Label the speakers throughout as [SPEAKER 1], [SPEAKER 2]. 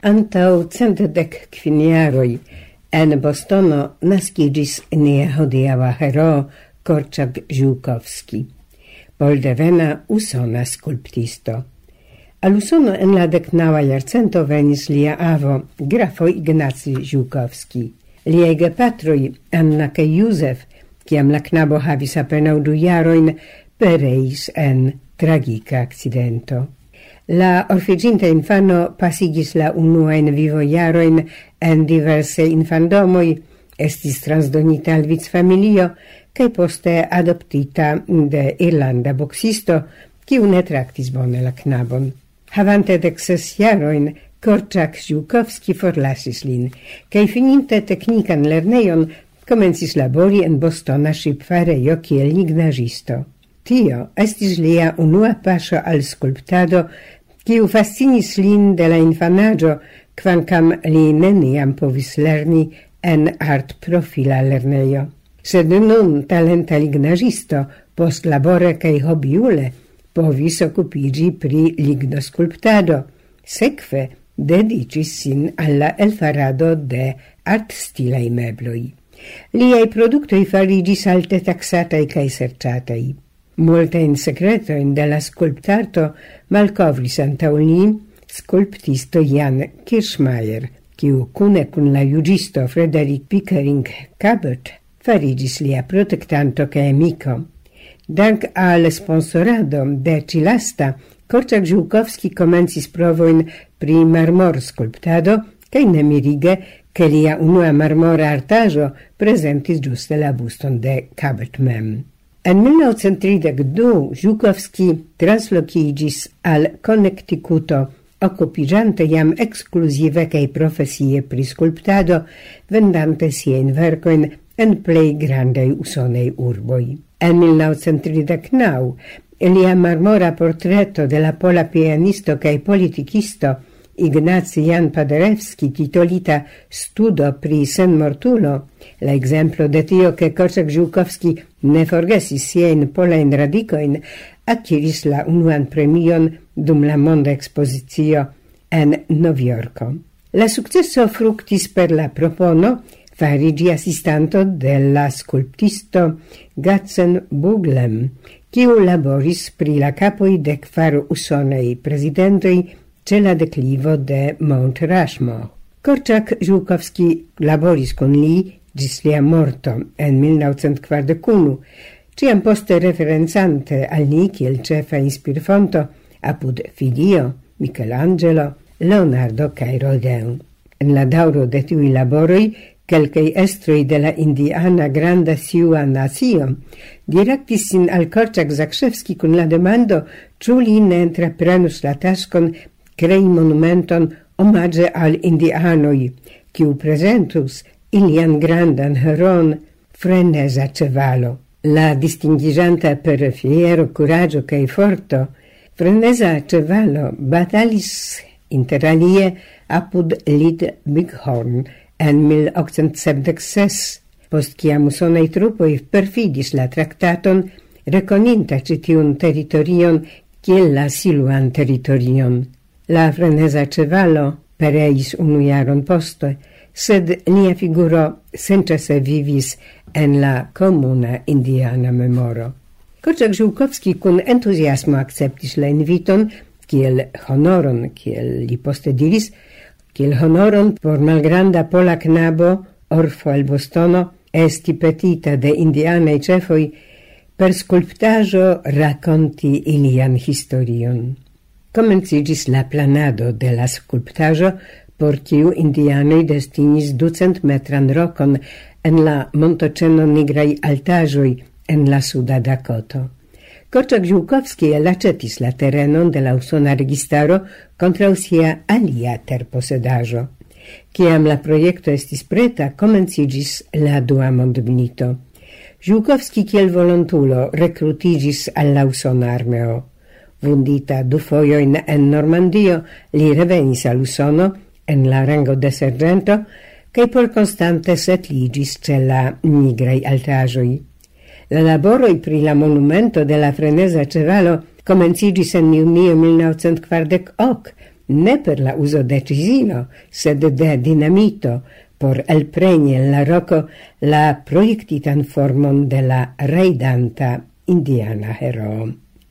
[SPEAKER 1] Antau 110 jaroj en Bostono naskiĝis nia hodiaŭa heroo Korczak Żółkowski, poldevena usona skulptisto. Al Usono en la 19. jarcento venis lia avo, grafo Ignacy Żółkowski. Liaj gepatroj, Anna kaj Józef, kiam la knabo havis apenaŭ 2 jarojn, pereis en tragika akcidento. La orfiĝinta infano pasigis la unuajn vivojarojn en diversaj infandomoj, estis transdonita al vicfamilio kaj poste adoptita de irlanda boksisto, kiu ne traktis bone la knabon. Havante 16 jarojn, Korczak Żółkowski forlasis lin, kaj fininte teknikan lernejon komencis labori en Bostona ŝipfarejo kiel lignaĵisto. Tio estis lia unua paŝo al skulptado, kiu fascinis lin de la infanaĝo, kvankam li neniam povis lerni en artprofila lernejo. Sed nun talenta lignaĵisto post labore kaj hobiule povis okupiĝi pri lignoskulptado, sekve dediĉis sin al la elfarado de artstilaj mebloj. Liaj produktoj fariĝis alte taksataj kaj serĉataj. Multajn sekretojn de la skulptarto malkovris antaŭ li skulptisto Jan Kirchmeier, kiu kune kun la juĝisto Frederick Pickering Cabot fariĝis lia protektanto kaj amiko. Dank al sponsorado de ĉi-lasta, Korczak Żółkowski komencis provojn pri marmorskulptado kaj nemirige, ke lia unua marmora artaĵo prezentis ĝuste la buston de Cabot mem. En 1932 Żółkowski translokiĝis al Connecticuto, okupiĝante jam ekskluzive kaj profesie pri skulptado, vendante siajn verkojn en plej grandaj usonaj urboj. En 1939 lia marmora portreto de la pola pianisto kaj politikisto Ignacy Jan Paderewski, titolita Studo pri senmortulo, la exemplo de tio ke Korczak Żółkowski ne forgesis siajn polajn radikojn, akiris la unuan premion dum la monda ekspozicio en Novjorko. La sukceso fruktis per la propono fariĝi asistanto de la skulptisto Gadsden Buglem, kiu laboris pri la kapoj de 4 usonaj prezidentoj ĉe la deklivo de Mount Rushmore. Korczak Żółkowski laboris kun li ĝis lia morto en 1941, ĉiam poste referencante al li kiel ĉefa inspirfonto apud Fidio, Michelangelo, Leonardo kaj Rodin. En la daŭro de tiuj laboroj kelkaj estroj de la indiana granda siua nacio direktis sin al Korczak Zakrzewski kun la demando, ĉu li ne entreprenus la taskon krei monumenton omaĝe al indianoj, kiu prezentus ilian grandan heron freneza ĉevalo. La distingiĝanta per fiero, kuraĝo kaj forto, freneza ĉevalo batalis inter alie apud Little Bighorn en 1876, post kiam usonaj trupoj perfidis la traktaton, rekoninta ĉi tiun teritorion kiel la Siluan teritorion. La freneza ĉevalo pereis 1 jaron poste, sed lia figuro senĉese vivis en la komuna indiana memoro. Korczak Żółkowski kun entuziasmo akceptis la inviton, kiel honoron, kiel li poste diris, kiel honoron por malgranda pola knabo, orfo el Bostono, esti petita de indianaj ĉefoj per skulptaĵo rakonti ilian historion. Komenciĝis la planado de la skulptaĵo, por kiu indianoj destinis 200-metran rokon en la montoĉeno nigraj altaĵoj en la suda Dakoto. Korczak Żółkowski elaĉetis la terenon de la usona registaro kontraŭ sia alia terposedaĵo. Kiam la projekto estis preta, komenciĝis la dua mondmilito. Żółkowski kiel volontulo rekrutiĝis al la usona armeo. Vundita 2 fojojn en Normandio, li revenis al Usono en la rango de sergento kaj por konstante setliĝis ĉe la nigraj altaĵoj. La laboroj pri la monumento de la freneza ĉevalo komenciĝis en junio 1940, ne per la uso de cisino, sed de dinamito, por elpreni en la roco la proiectitan formon de la raidanta indiana heroo.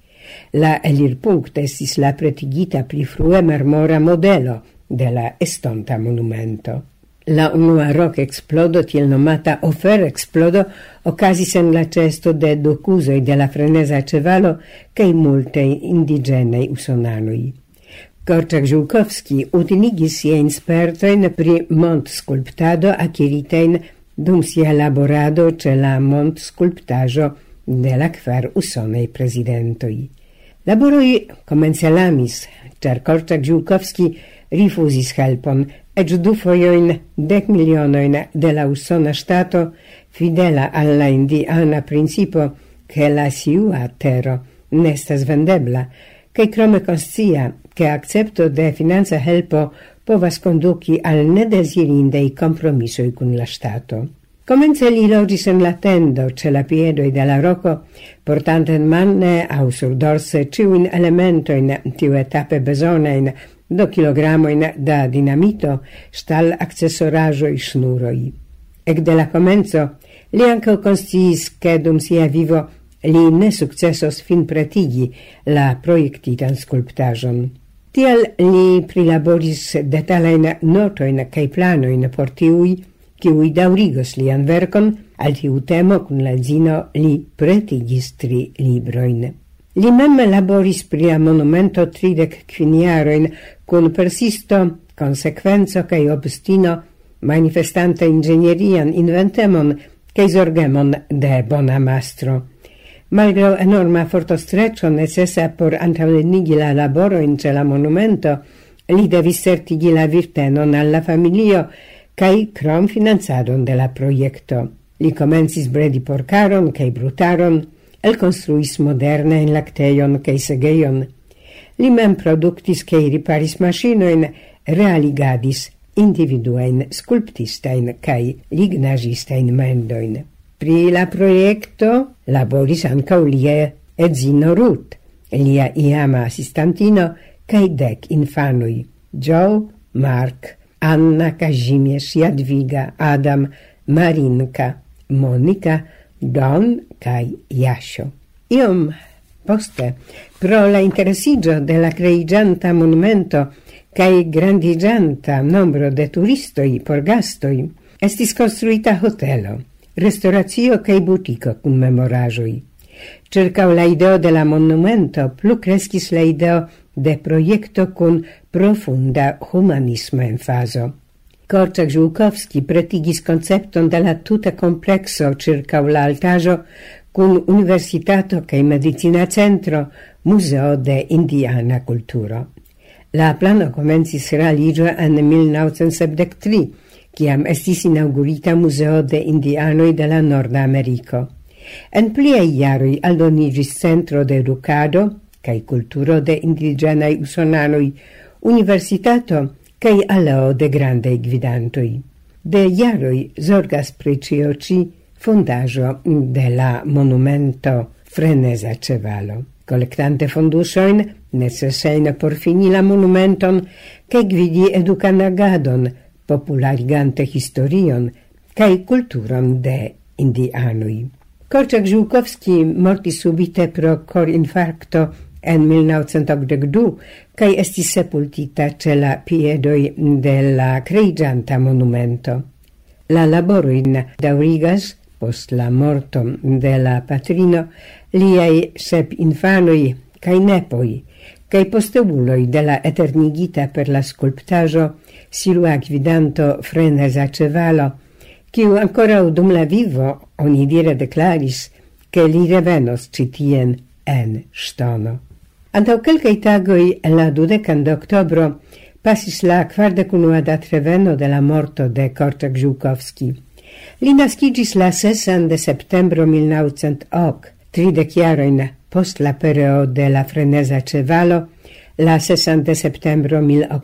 [SPEAKER 1] La elirpunct estis la pretigita pli frue marmora modelo de la estonta monumento. La unua roc explodo, tiel nomata ofer explodo, ocasis en la cesto de docusoi de la freneza cevalo cae multe indigenei usonanui. Korczak-Żółkowski utiligis siein spertoin pri montsculptado acquiritein dum sia laborado ce la montsculptajo de la kvar usonei presidentoi. Laboroi comencelamis, char Korczak-Żółkowski rifusis helpon, ec 2 foioin 10 milionoin de la usona stato, fidela alla indiana principo che la siua tero nestas vendebla, che crome conscia che accepto de finanza helpo povas conduci al nedesirindei compromissoi cun la stato. Comence li logis en la tendo ce la piedoi de la roco, portanten manne au sur dorse ciuin elementoin tiu etape besonein do kilogramoin da dinamito, stal accessorajoi snuroi. Ec de la comenzo, li anco consciis che dum sia vivo li ne successos fin pretigi la proiectitan sculptajon. Tial li prilaboris detalein notoin cae planoin por tiui, kiui daurigos lian verkon, al tiu temo cun la zino li pretigis 3 libroin. Li mem laboris pri la monumento 35 jaroin cun persisto, consequenzo cae obstino, manifestante ingenierian inventemon cae zorgemon de bona mastro. Malgrau enorma fortostreccio necessa por antaŭenigi la laboroin ce la monumento, li devis certigi la virtenon alla familio cae crom finanzadon de la proiecto. Li comencis bredi porcaron cae brutaron, el construis moderne in lacteion cae segeion. Li mem productis cae riparis machinoin, realigadis individuain sculptistain cae lignagistain mendoin. Pri la proiecto laboris ancau lia edzino Ruth, lia iama assistantino cae 10 infanui, Joe, Mark, Anna, Kazimierz, Jadwiga, Adam, Marinka, Monika, Don cae Jasio. Iom poste, pro la interesigio de la creigianta monumento cae grandigianta nombro de turistoi por gastoi, estis construita hotelo, restauratio cae butico cun memorajoi. Circau la ideo de la monumento plu crescis la ideo de proiecto cun profunda humanismo emfaso. Korczak-Żółkowski pretigis concepton de la tuta complexo circau la altajo cun universitato cae medicina centro, museo de indiana culturo. La plano comencis realigio en 1973, ciam estis inaugurita Museo de Indianoi de la Norda Americo. En pliei jaroi aldonigis Centro de Educado cae Culturo de Indigenai Usonanoi, Universitato cae aleo de grandei gvidantoi. De jaroi zorgas pri cio ci fondajo de la monumento Freneza Cevalo. Collectante fondusoin, necessain por fini la monumenton, cae gvidi educan agadon, popularigante historion, cae culturon de indianui. Korczak-Żółkowski mortis subite pro cor infarcto en 1982, cae estis sepultita ce la piedoi de la creigianta monumento. La laboruin daurigas, post la morto de la patrino, liai 7 infanoi cae nepoi, cae posteuloi de la eternigita per la sculptajo silua gvidanto Freneza Cevalo, quiu ancora dum la vivo oni dire declaris che li revenos citien en stono. Antau quelcai tagoi la 20 de octobro passis la 41 datreveno de la morto de Korczak-Żółkowski. Li nascigis la 6 de septembro 1908, 30 jaroin post la pereo de la Freneza Cevalo, la 6 de septembro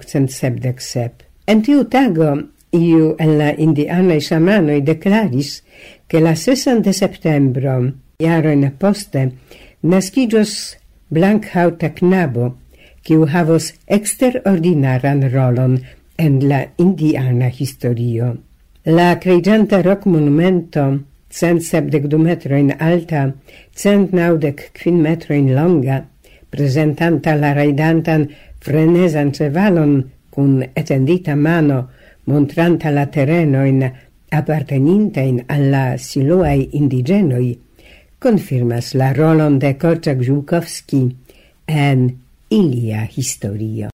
[SPEAKER 1] 1877. En tiu tago, iu en la indianei shamanoi declaris che la 6 de septembro, jaroin poste, nascigios blankhauta knabo, kiu havos exterordinaran rolon en la indiana historio. La creigenta rock monumento, 172 metroin alta, 195 metroin longa, presentanta la raidantan frenesan cevalon cun etendita mano, montranta la terrenoin appartenintein alla siluai indigenoi, confirmas la rolon de Korczak-Żółkowski en ilia historio.